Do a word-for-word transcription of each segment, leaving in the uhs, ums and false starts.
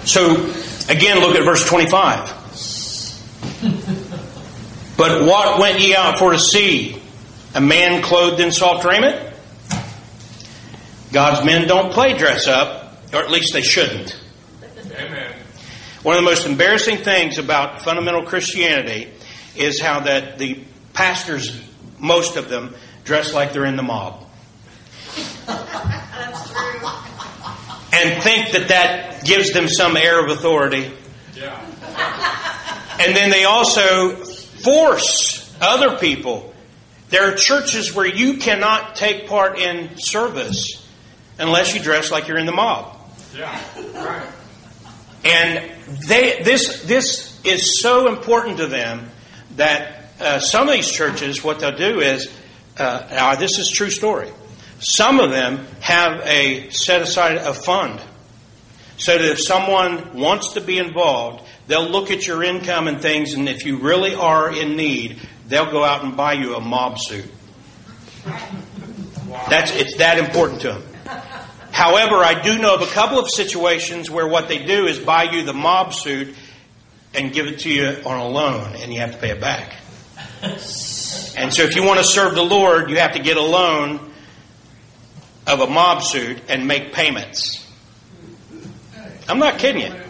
So, again, look at verse twenty-five. But what went ye out for to see? A man clothed in soft raiment? God's men don't play dress up, or at least they shouldn't. Amen. One of the most embarrassing things about fundamental Christianity is how that the pastors, most of them, dress like they're in the mob. That's true. And think that that gives them some air of authority. Yeah. And then they also force other people. There are churches where you cannot take part in service unless you dress like you're in the mob. Yeah. Right. And they, this this is so important to them that uh, some of these churches, what they'll do is, uh, now this is a true story. Some of them have a set aside a fund so that if someone wants to be involved, they'll look at your income and things, and if you really are in need, they'll go out and buy you a mob suit. That's it's that important to them. However, I do know of a couple of situations where what they do is buy you the mob suit and give it to you on a loan, and you have to pay it back. And so if you want to serve the Lord, you have to get a loan of a mob suit and make payments. I'm not kidding you.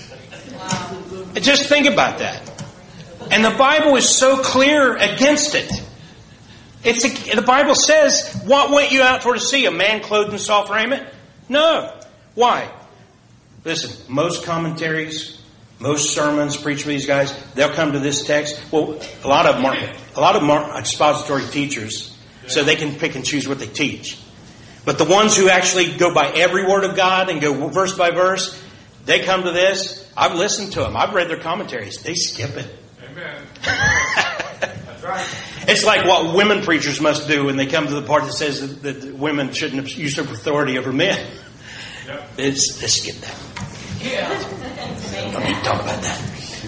Just think about that. And the Bible is so clear against it. It's a, the Bible says, what went you out for to see? A man clothed in soft raiment? No. Why? Listen, most commentaries, most sermons preached by these guys, they'll come to this text. Well, a lot of them are, a lot of them are expository teachers, so they can pick and choose what they teach. But the ones who actually go by every word of God and go verse by verse, they come to this. I've listened to them. I've read their commentaries. They skip it. Amen. That's right. It's like what women preachers must do when they come to the part that says that, that women shouldn't usurp authority over men. Yep. It's, let's skip that. Yeah. Don't need to talk about that.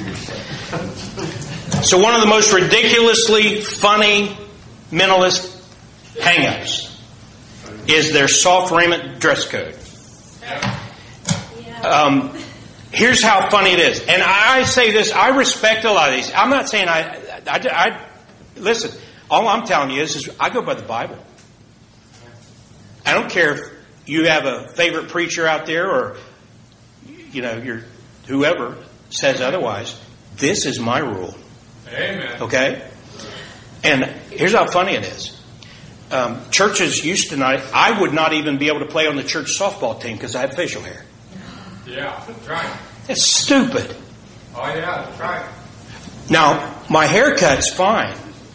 So one of the most ridiculously funny mentalist hang-ups is their soft raiment dress code. Um, here's how funny it is. And I say this, I respect a lot of these. I'm not saying I... I, I listen, all I'm telling you is, is I go by the Bible. I don't care if you have a favorite preacher out there or, you know, your whoever says otherwise. This is my rule. Amen. Okay? And here's how funny it is. Um, churches used to not, I would not even be able to play on the church softball team because I had facial hair. Yeah, that's right. It's stupid. Oh, yeah, that's right. Now, my haircut's fine.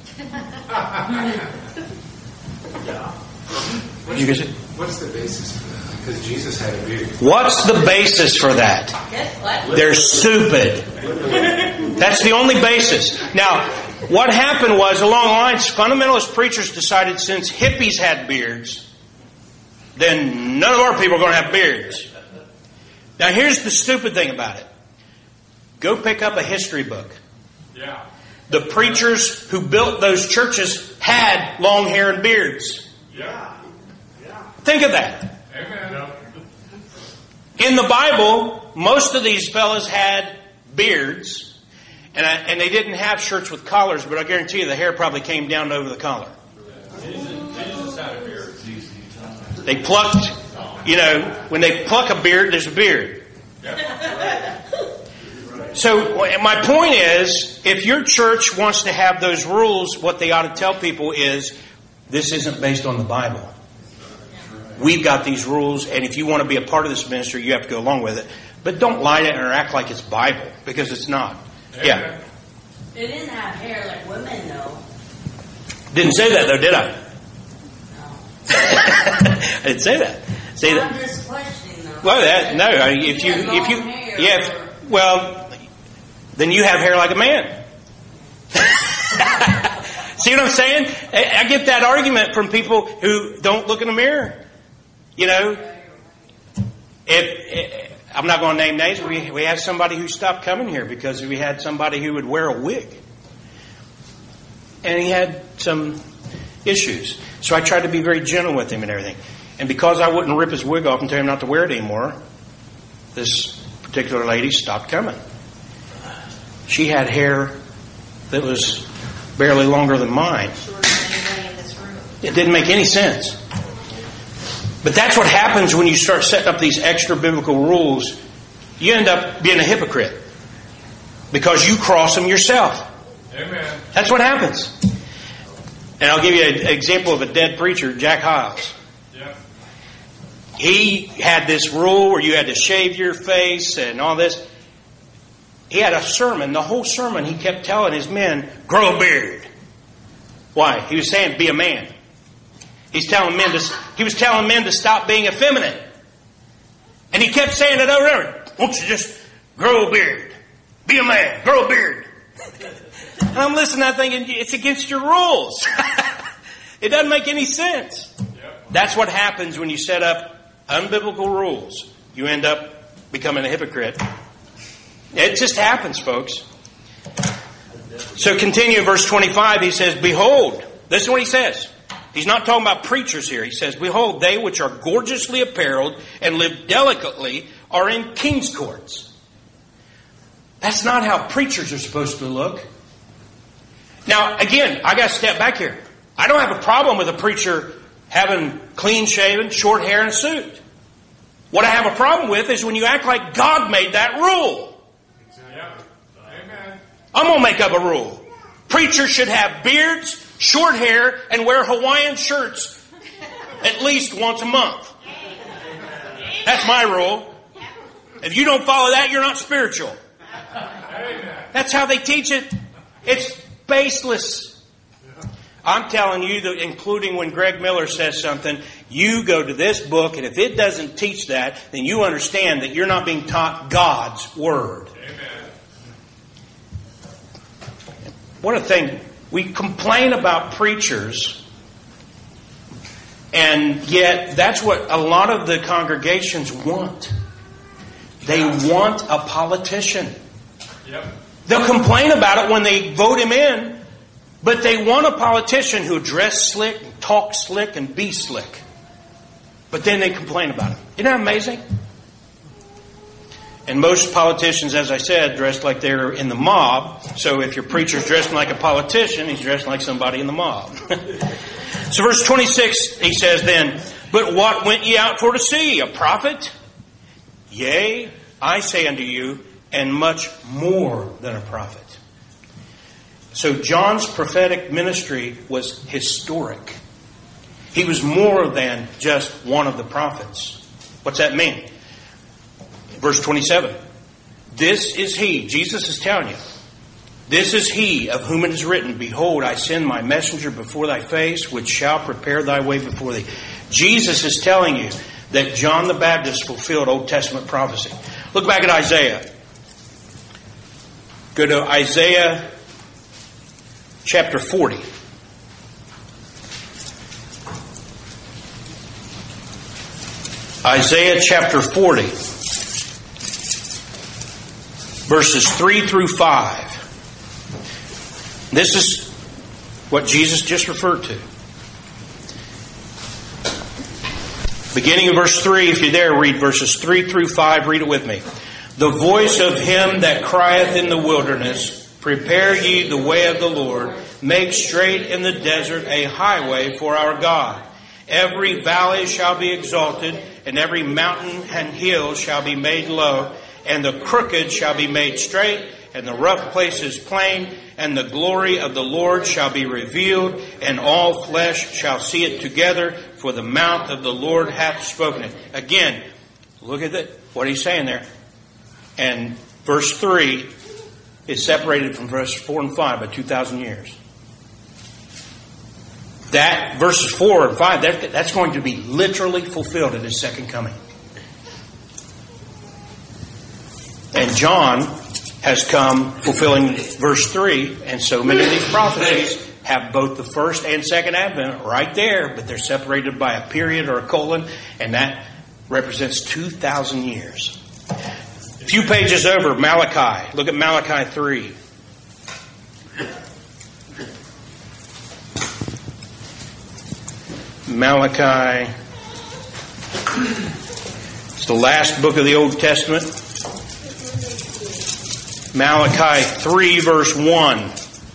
What's, You the, guys- what's the basis for that? Because Jesus had a beard. What's the basis for that? Guess what? They're stupid. That's the only basis. Now, what happened was, along the lines, fundamentalist preachers decided since hippies had beards, then none of our people are going to have beards. Now, here's the stupid thing about it. Go pick up a history book. Yeah. The preachers who built those churches had long hair and beards. Yeah. Yeah. Think of that. Amen. In the Bible, most of these fellas had beards, and I, and they didn't have shirts with collars, but I guarantee you the hair probably came down over the collar. Jesus, Jesus had a beard. They plucked, you know, when they pluck a beard, there's a beard. Yeah. So my point is, if your church wants to have those rules, what they ought to tell people is, this isn't based on the Bible. We've got these rules, and if you want to be a part of this ministry, you have to go along with it. But don't lie to it or act like it's Bible, because it's not. Amen. Yeah. They didn't have hair like women, though. Didn't say that, though, did I? No. I didn't say that. Say I'm that. just questioning, though. Well, that, no. I- If you, if you, yeah. If, well, then you have hair like a man. See what I'm saying? I, I get that argument from people who don't look in the mirror. You know, if, if I'm not going to name names, we we have somebody who stopped coming here because we had somebody who would wear a wig, and he had some issues. So I tried to be very gentle with him and everything. And because I wouldn't rip his wig off and tell him not to wear it anymore, this particular lady stopped coming. She had hair that was barely longer than mine. It didn't make any sense. But that's what happens when you start setting up these extra biblical rules. You end up being a hypocrite because you cross them yourself. Amen. That's what happens. And I'll give you an example of a dead preacher, Jack Hyles. Yeah. He had this rule where you had to shave your face and all this. He had a sermon. The whole sermon he kept telling his men, grow a beard. Why? He was saying, be a man. He's telling men to, he was telling men to stop being effeminate. And he kept saying it over and over. Won't you just grow a beard? Be a man. Grow a beard. And I'm listening to that thinking, it's against your rules. It doesn't make any sense. Yep. That's what happens when you set up unbiblical rules. You end up becoming a hypocrite. It just happens, folks. So continue in verse twenty-five. He says, behold, this is what he says. He's not talking about preachers here. He says, behold, they which are gorgeously apparelled and live delicately are in king's courts. That's not how preachers are supposed to look. Now, again, I got to step back here. I don't have a problem with a preacher having clean shaven, short hair, and a suit. What I have a problem with is when you act like God made that rule. Yeah. Amen. I'm going to make up a rule. Preachers should have beards, short hair, and wear Hawaiian shirts at least once a month. That's my rule. If you don't follow that, you're not spiritual. That's how they teach it. It's baseless. I'm telling you that, including when Greg Miller says something, you go to this book, and if it doesn't teach that, then you understand that you're not being taught God's Word. Amen. What a thing. We complain about preachers, and yet that's what a lot of the congregations want. They want a politician. Yep. They'll complain about it when they vote him in, but they want a politician who dress slick, talk slick, and be slick. But then they complain about it. Isn't that amazing? And most politicians, as I said, dress like they're in the mob. So if your preacher's dressing like a politician, he's dressing like somebody in the mob. So verse twenty-six, he says then, but what went ye out for to see? A prophet? Yea, I say unto you, and much more than a prophet. So John's prophetic ministry was historic. He was more than just one of the prophets. What's that mean? Verse twenty-seven. This is he, Jesus is telling you, this is he of whom it is written, behold, I send my messenger before thy face, which shall prepare thy way before thee. Jesus is telling you that John the Baptist fulfilled Old Testament prophecy. Look back at Isaiah. Go to Isaiah chapter forty. Isaiah chapter forty. Verses three through five. This is what Jesus just referred to. Beginning of verse three, if you're there, read verses three through five. Read it with me. The voice of him that crieth in the wilderness, prepare ye the way of the Lord, make straight in the desert a highway for our God. Every valley shall be exalted, and every mountain and hill shall be made low, and the crooked shall be made straight, and the rough places plain, and the glory of the Lord shall be revealed, and all flesh shall see it together, for the mouth of the Lord hath spoken it. Again, look at it, what he's saying there. And verse three is separated from verse four and five by two thousand years. That, verses four and five, that, that's going to be literally fulfilled at his second coming. And John has come fulfilling verse three, and so many of these prophecies have both the first and second advent right there, but they're separated by a period or a colon, and that represents two thousand years. A few pages over, Malachi. Look at Malachi three. Malachi. It's the last book of the Old Testament. Malachi three, verse one.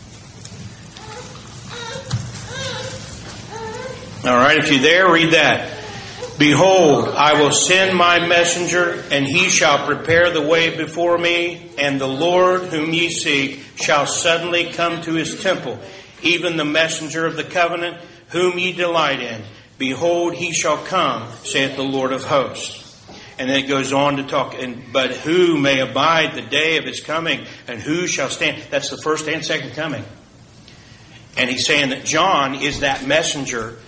All right, if you're there, read that. Behold, I will send my messenger, and he shall prepare the way before me, and the Lord whom ye seek shall suddenly come to his temple, even the messenger of the covenant whom ye delight in. Behold, he shall come, saith the Lord of hosts. And then it goes on to talk, and but who may abide the day of his coming, and who shall stand? That's the first and second coming. And he's saying that John is that messenger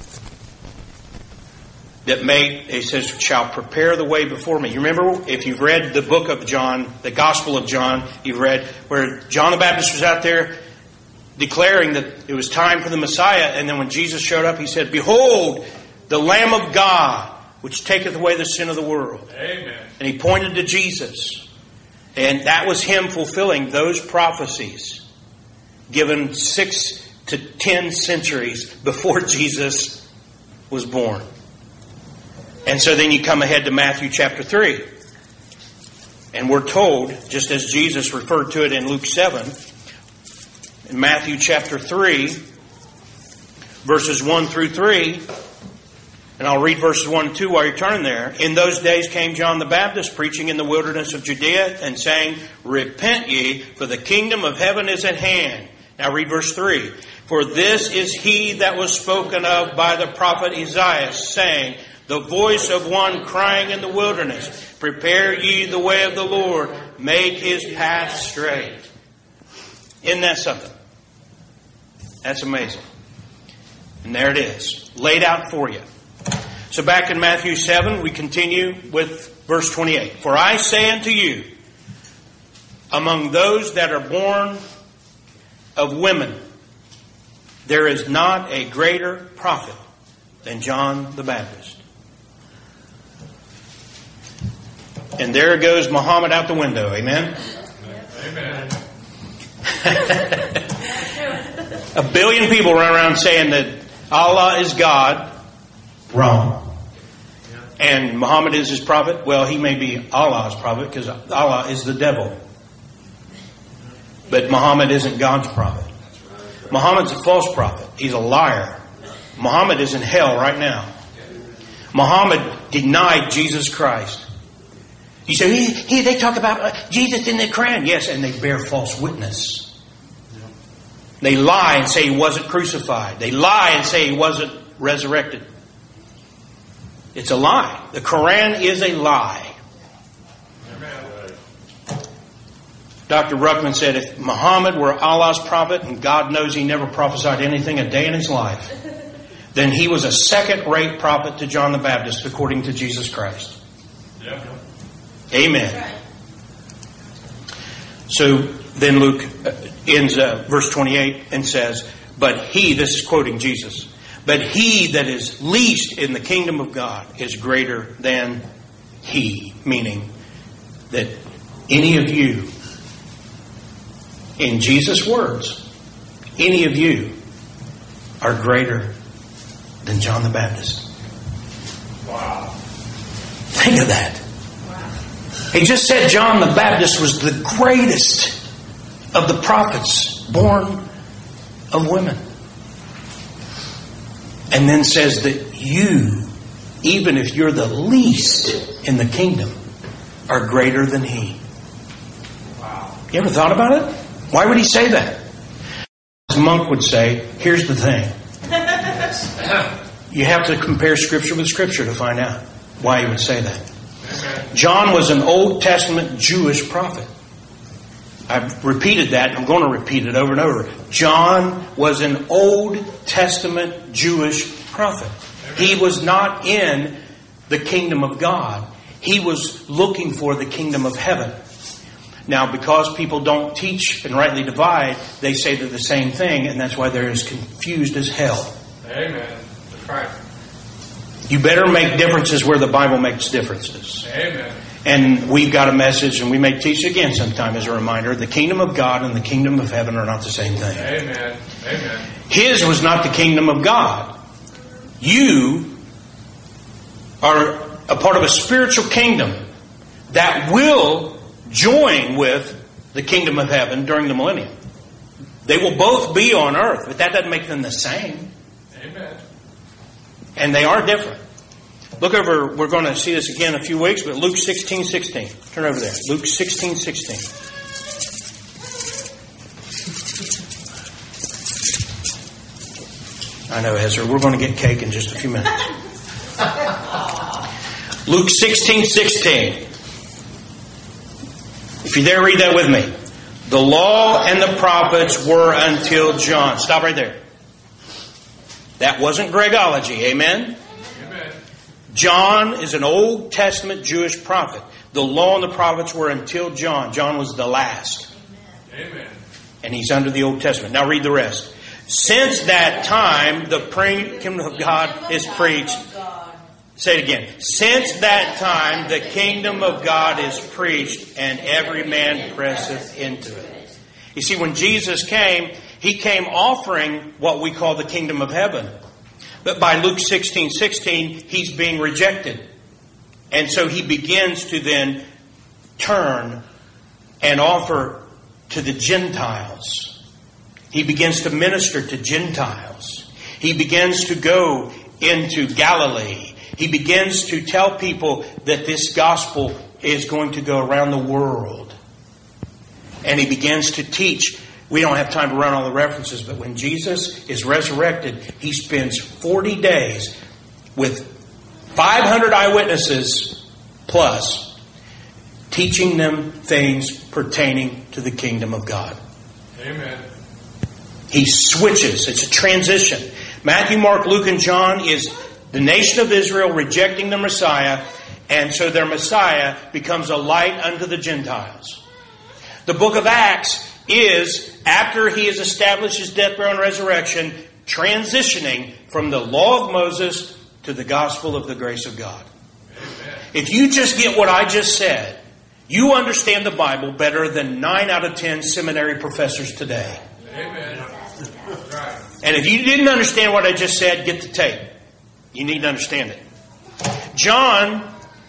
that may, he says, shall prepare the way before me. You remember, if you've read the book of John, the Gospel of John, you've read where John the Baptist was out there declaring that it was time for the Messiah. And then when Jesus showed up, he said, behold, the Lamb of God, which taketh away the sin of the world. Amen. And he pointed to Jesus. And that was him fulfilling those prophecies given six to ten centuries before Jesus was born. And so then you come ahead to Matthew chapter three. And we're told, just as Jesus referred to it in Luke seven, in Matthew chapter three, verses one through three, and I'll read verses one and two while you're turning there. In those days came John the Baptist, preaching in the wilderness of Judea, and saying, repent ye, for the kingdom of heaven is at hand. Now read verse three. For this is he that was spoken of by the prophet Isaiah, saying, the voice of one crying in the wilderness, prepare ye the way of the Lord, make his path straight. Isn't that something? That's amazing. And there it is, laid out for you. So back in Matthew seven, we continue with verse twenty-eight. For I say unto you, among those that are born of women, there is not a greater prophet than John the Baptist. And there goes Muhammad out the window. Amen? Amen. A billion people run around saying that Allah is God. Wrong. And Muhammad is his prophet. Well, he may be Allah's prophet because Allah is the devil. But Muhammad isn't God's prophet. Muhammad's a false prophet. He's a liar. Muhammad is in hell right now. Muhammad denied Jesus Christ. You say, he, he, they talk about uh, Jesus in the Quran. Yes, and they bear false witness. They lie and say he wasn't crucified. They lie and say he wasn't resurrected. It's a lie. The Quran is a lie. Doctor Ruckman said if Muhammad were Allah's prophet, and God knows he never prophesied anything a day in his life, then he was a second-rate prophet to John the Baptist, according to Jesus Christ. Yeah. Amen. So then Luke ends uh, verse twenty-eight and says, but he, this is quoting Jesus, but he that is least in the kingdom of God is greater than he. Meaning that any of you, in Jesus' words, any of you are greater than John the Baptist. Wow. Think of that. He just said John the Baptist was the greatest of the prophets born of women. And then says that you, even if you're the least in the kingdom, are greater than he. Wow. You ever thought about it? Why would he say that? As Monk would say, here's the thing. You have to compare Scripture with Scripture to find out why he would say that. John was an Old Testament Jewish prophet. I've repeated that. I'm going to repeat it over and over. John was an Old Testament Jewish prophet. He was not in the kingdom of God. He was looking for the kingdom of heaven. Now, because people don't teach and rightly divide, they say they're the same thing, and that's why they're as confused as hell. Amen. That's right. You better make differences where the Bible makes differences. Amen. And we've got a message, and we may teach again sometime as a reminder. The kingdom of God and the kingdom of heaven are not the same thing. Amen. Amen. His was not the kingdom of God. You are a part of a spiritual kingdom that will join with the kingdom of heaven during the millennium. They will both be on earth, but that doesn't make them the same. Amen. And they are different. Look over, we're going to see this again in a few weeks, but Luke sixteen sixteen. Turn over there. Luke sixteen sixteen. I know, Ezra, we're going to get cake in just a few minutes. Luke sixteen sixteen. If you're there, read that with me. The law and the prophets were until John. Stop right there. That wasn't Gregology. Amen? Amen. John is an Old Testament Jewish prophet. The law and the prophets were until John. John was the last. Amen. And he's under the Old Testament. Now read the rest. Since that time, the kingdom of God is preached. Say it again. Since that time, the kingdom of God is preached, and every man presseth into it. You see, when Jesus came, He came offering what we call the kingdom of heaven. But by Luke sixteen sixteen, He's being rejected. And so He begins to then turn and offer to the Gentiles. He begins to minister to Gentiles. He begins to go into Galilee. He begins to tell people that this gospel is going to go around the world. And He begins to teach. We don't have time to run all the references, but when Jesus is resurrected, He spends forty days with five hundred eyewitnesses plus, teaching them things pertaining to the kingdom of God. Amen. He switches. It's a transition. Matthew, Mark, Luke, and John is the nation of Israel rejecting the Messiah, and so their Messiah becomes a light unto the Gentiles. The book of Acts is, after He has established His death, burial, and resurrection, transitioning from the law of Moses to the gospel of the grace of God. Amen. If you just get what I just said, you understand the Bible better than nine out of ten seminary professors today. Amen. That's right. And if you didn't understand what I just said, get the tape. You need to understand it. John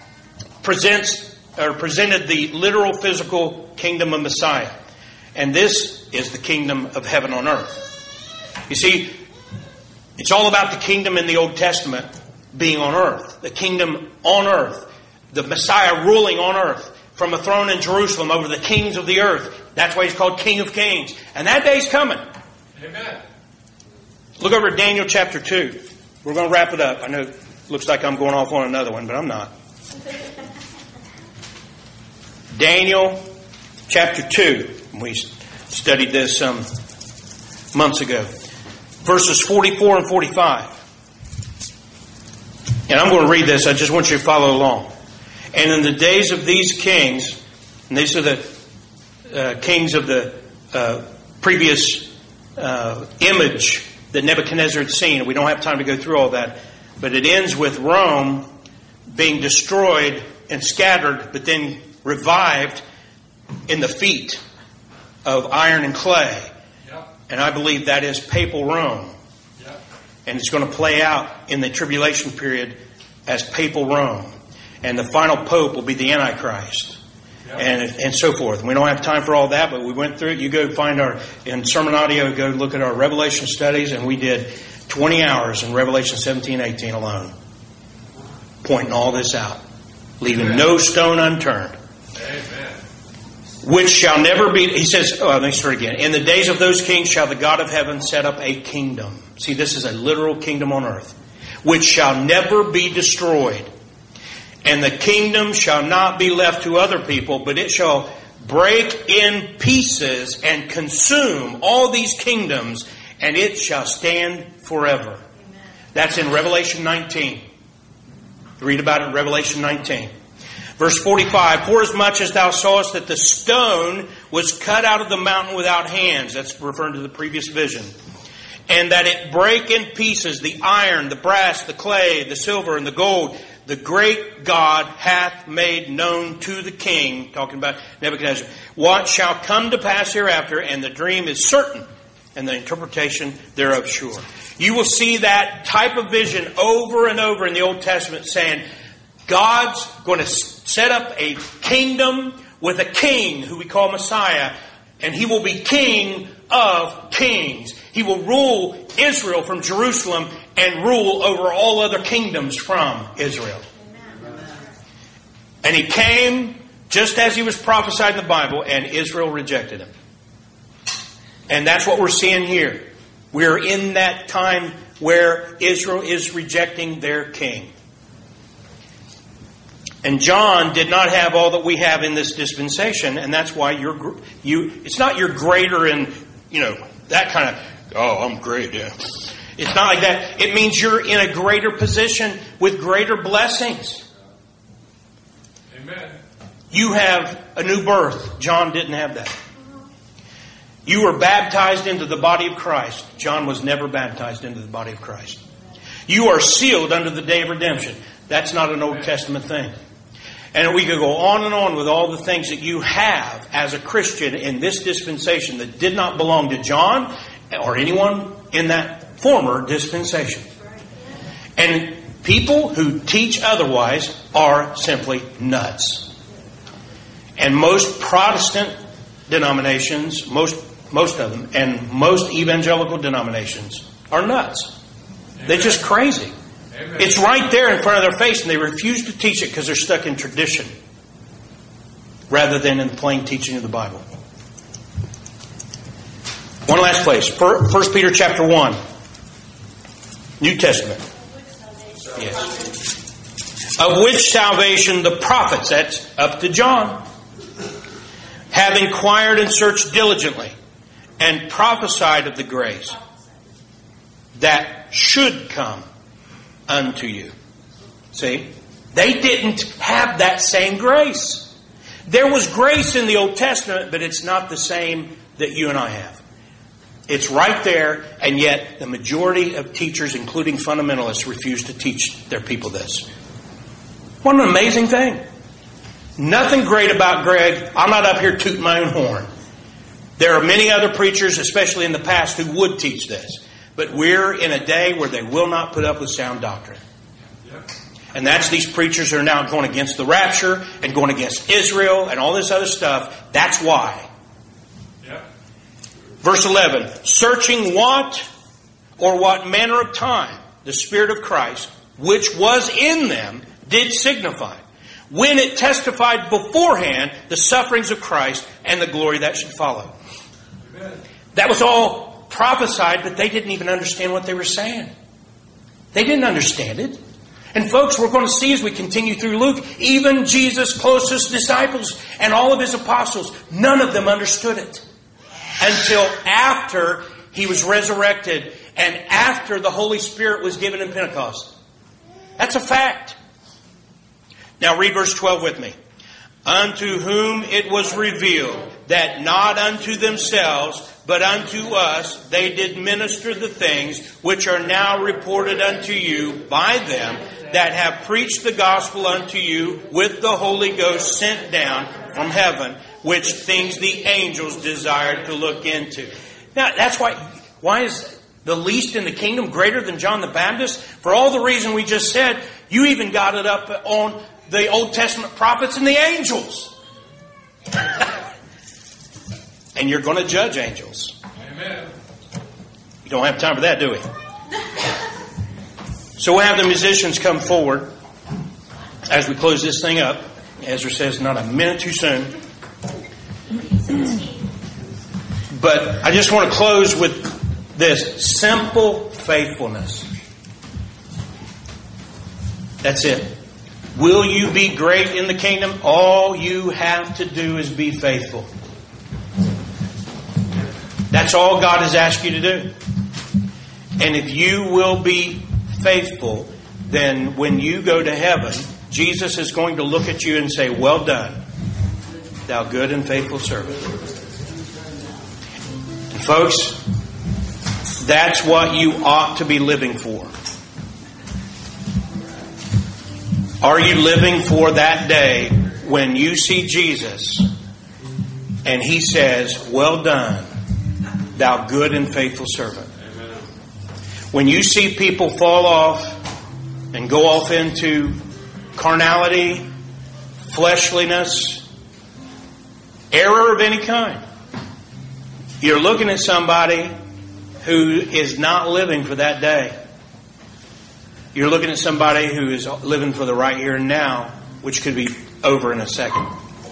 presents or presented the literal physical kingdom of Messiah. And this is the kingdom of heaven on earth. You see, it's all about the kingdom in the Old Testament being on earth. The kingdom on earth. The Messiah ruling on earth from a throne in Jerusalem over the kings of the earth. That's why He's called King of Kings. And that day's coming. Amen. Look over at Daniel chapter two. We're going to wrap it up. I know it looks like I'm going off on another one, but I'm not. Daniel chapter two. We studied this some months ago. Verses forty-four and forty-five. And I'm going to read this. I just want you to follow along. And in the days of these kings, and these are the uh, kings of the uh, previous uh, image that Nebuchadnezzar had seen. We don't have time to go through all that. But it ends with Rome being destroyed and scattered, but then revived in the feet of iron and clay. Yep. And I believe that is papal Rome. Yep. And it's going to play out in the tribulation period as papal Rome. And the final pope will be the Antichrist. Yep. And and so forth. We don't have time for all that, but we went through it. You go find our, in Sermon Audio, go look at our Revelation studies, and we did twenty hours in Revelation seventeen, eighteen alone. Pointing all this out. Leaving Amen. No stone unturned. Amen. Which shall never be, he says, oh, let me start again. In the days of those kings shall the God of heaven set up a kingdom. See, this is a literal kingdom on earth. Which shall never be destroyed. And the kingdom shall not be left to other people, but it shall break in pieces and consume all these kingdoms, and it shall stand forever. Amen. That's in Revelation nineteen. Read about it in Revelation nineteen. Verse forty-five, forasmuch as thou sawest that the stone was cut out of the mountain without hands, that's referring to the previous vision, and that it break in pieces the iron, the brass, the clay, the silver, and the gold, the great God hath made known to the king, talking about Nebuchadnezzar, what shall come to pass hereafter, and the dream is certain, and the interpretation thereof sure. You will see that type of vision over and over in the Old Testament saying, God's going to set up a kingdom with a king who we call Messiah. And he will be King of kings. He will rule Israel from Jerusalem and rule over all other kingdoms from Israel. And he came just as he was prophesied in the Bible, and Israel rejected him. And that's what we're seeing here. We're in that time where Israel is rejecting their king. And John did not have all that we have in this dispensation, and that's why you're you. It's not you're greater in, you know, that kind of, oh, I'm great, yeah. It's not like that. It means you're in a greater position with greater blessings. Amen. You have a new birth. John didn't have that. You were baptized into the body of Christ. John was never baptized into the body of Christ. You are sealed unto the day of redemption. That's not an Old Testament thing. And we could go on and on with all the things that you have as a Christian in this dispensation that did not belong to John or anyone in that former dispensation. And people who teach otherwise are simply nuts. And most Protestant denominations, most most of them, and most evangelical denominations are nuts. Amen. They're just crazy. Amen. It's right there in front of their face, and they refuse to teach it because they're stuck in tradition rather than in the plain teaching of the Bible. One last place. First Peter chapter one. New Testament. Yes. Of which salvation the prophets, that's up to John, have inquired and searched diligently, and prophesied of the grace that should come unto you. See? They didn't have that same grace. There was grace in the Old Testament, but it's not the same that you and I have. It's right there, and yet the majority of teachers, including fundamentalists, refuse to teach their people this. What an amazing thing. Nothing great about Greg. I'm not up here tooting my own horn. There are many other preachers, especially in the past, who would teach this. But we're in a day where they will not put up with sound doctrine. Yep. And that's these preachers who are now going against the rapture and going against Israel and all this other stuff. That's why. Yep. Verse eleven. Searching what or what manner of time the Spirit of Christ, which was in them, did signify, when it testified beforehand the sufferings of Christ and the glory that should follow. Amen. That was all prophesied, but they didn't even understand what they were saying. They didn't understand it. And folks, we're going to see as we continue through Luke, even Jesus' closest disciples and all of his apostles, none of them understood it until after he was resurrected and after the Holy Spirit was given in Pentecost. That's a fact. Now read verse twelve with me. Unto whom it was revealed that not unto themselves, but unto us they did minister the things which are now reported unto you by them that have preached the gospel unto you with the Holy Ghost sent down from heaven, which things the angels desired to look into. Now that's why, why is the least in the kingdom greater than John the Baptist? For all the reason we just said, you even got it up on the Old Testament prophets and the angels. And you're going to judge angels. Amen. You don't have time for that, do we? So we'll have the musicians come forward as we close this thing up. Ezra says not a minute too soon. But I just want to close with this simple faithfulness. That's it. Will you be great in the kingdom? All you have to do is be faithful. That's all God has asked you to do. And if you will be faithful, then when you go to heaven, Jesus is going to look at you and say, well done, thou good and faithful servant. And folks, that's what you ought to be living for. Are you living for that day when you see Jesus and He says, well done, thou good and faithful servant? Amen. When you see people fall off and go off into carnality, fleshliness, error of any kind. You're looking at somebody who is not living for that day. You're looking at somebody who is living for the right here and now, which could be over in a second.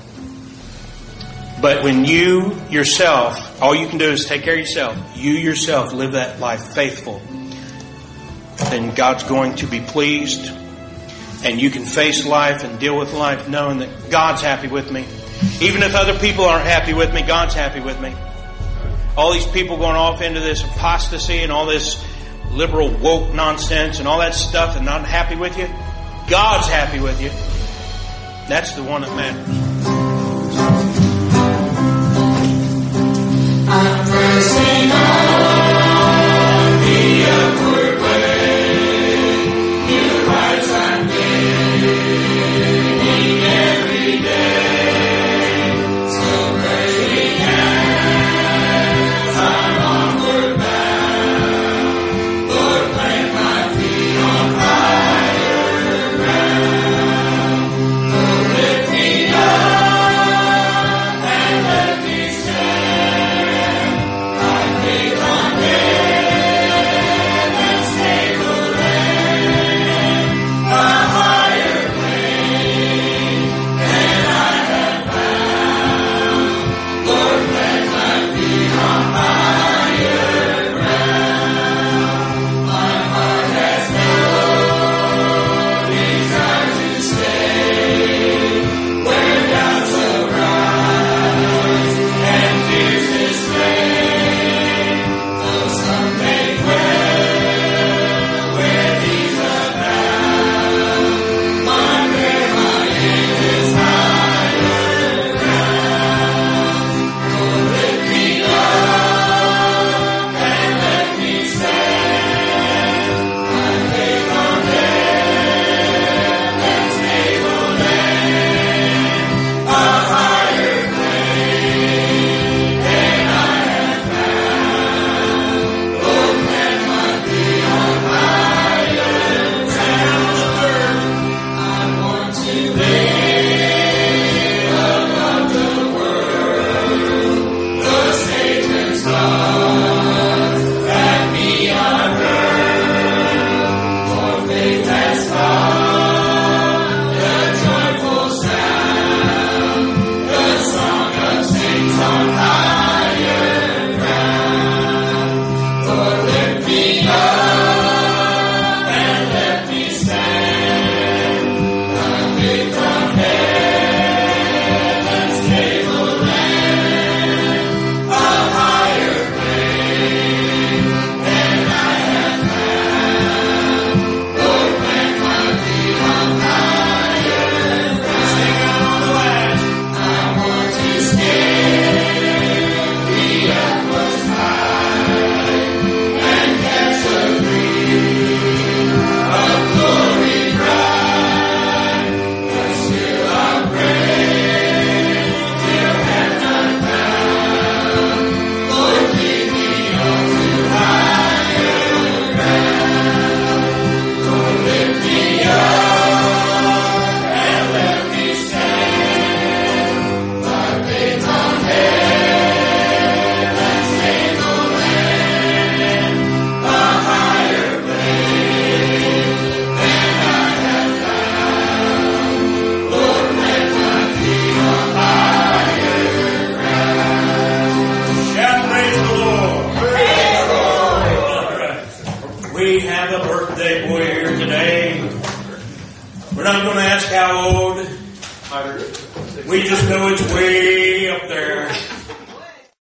But when you yourself, all you can do is take care of yourself. You yourself live that life faithful. Then God's going to be pleased. And you can face life and deal with life knowing that God's happy with me. Even if other people aren't happy with me, God's happy with me. All these people going off into this apostasy and all this liberal woke nonsense and all that stuff and not happy with you, God's happy with you. That's the one that matters. I'm pressing on the upward way. New heights I'm gaining every day. So pressing as I'm onward bound. Lord, plant my feet on higher ground. Lord, lift me up and let me stand. We're not going to ask how old. We just know it's way up there.